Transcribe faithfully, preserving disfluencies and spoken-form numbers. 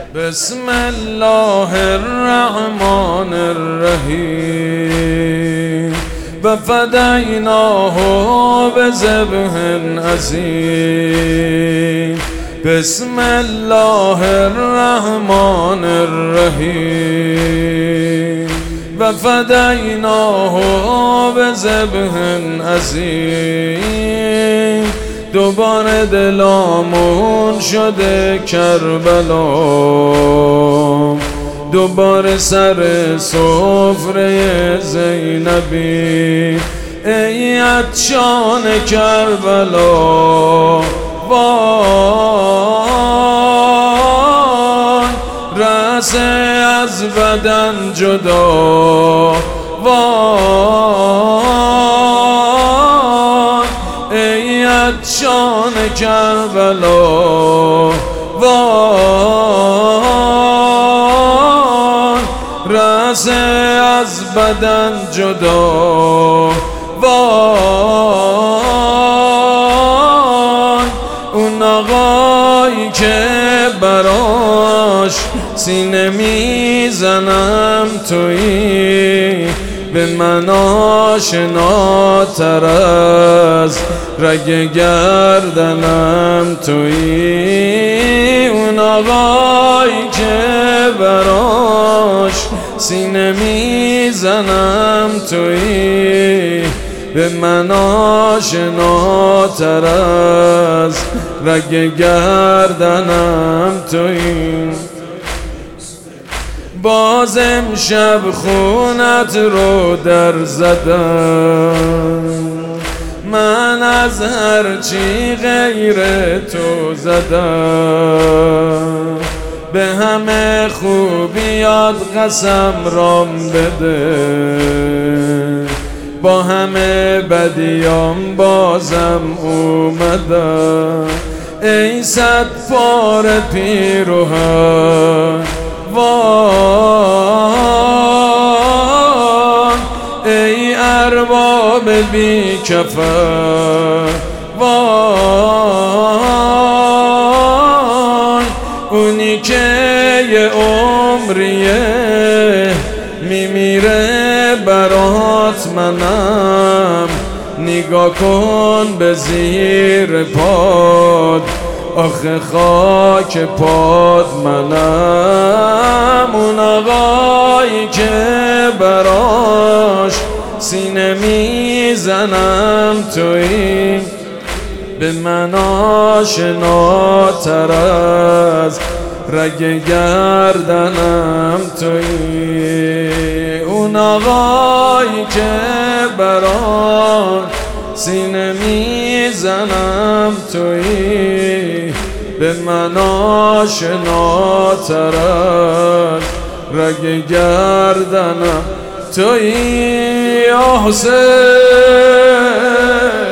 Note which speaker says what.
Speaker 1: بسم الله الرحمن الرحیم و فدیناه بذبح عظیم. بسم الله الرحمن الرحیم و فدیناه بذبح عظیم. دوباره دلامون شده کربلا، دوباره سر سفره زینبی. ای عطشان کربلا، وای رأسه از بدن جدا، وای ای عطشان کربلا، وای رأسه از بدن جدا، وای اون آقایی که براش سینه میزنم تویی، به من آشناتر از رگ گردنم تویی. اون آقایی که براش سینه میزنم تویی، به من آشناتر از رگ گردنم تویی. باز امشب خونت رو در زدم، من از هرچی غیر تو زدم. به همه خوبیات قسم رام بده، با همه بدیام بازم اومدم. ای صد پاره پیروهن، وای ای ارباب بی کفن، وای اونی که یه عمریه میمیره برات، منم نگاه کن به زیر پاد، آخه خاک پاد منم. اون آقایی که براش سینه میزنم تویی، به من آشناتر از رگ گردنم تویی. اون آقایی که براش سینه میزنم تویی، به من آشناتر از رگ گردنم تویی. یا حسین